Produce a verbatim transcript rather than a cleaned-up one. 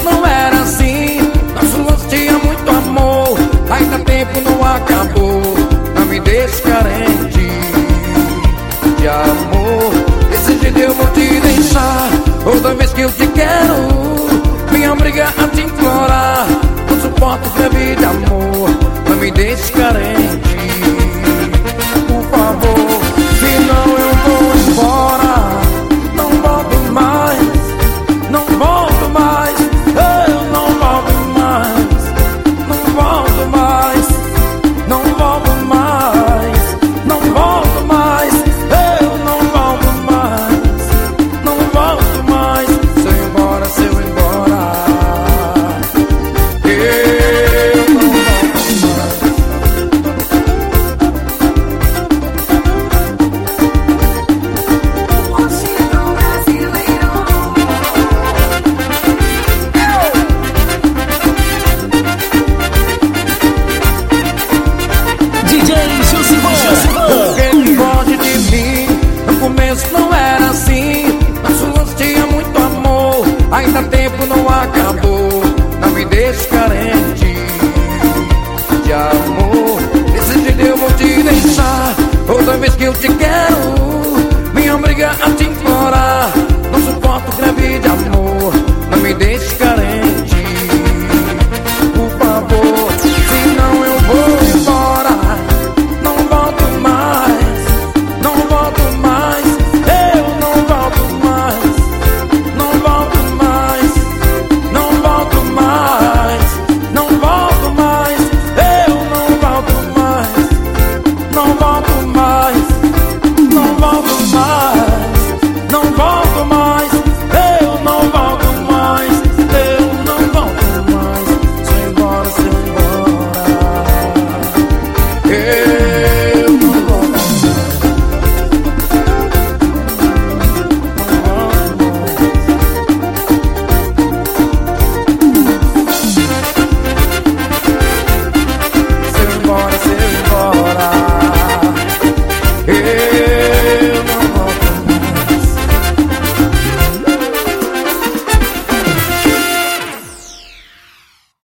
não era assim. Nosso lance tinha muito amor, ainda tempo não acabou. Não me deixe carente de amor. Desse jeito eu vou te deixar. Toda vez que eu te quero, minha briga a te implorar. Não suporto febre de amor, não me deixe carente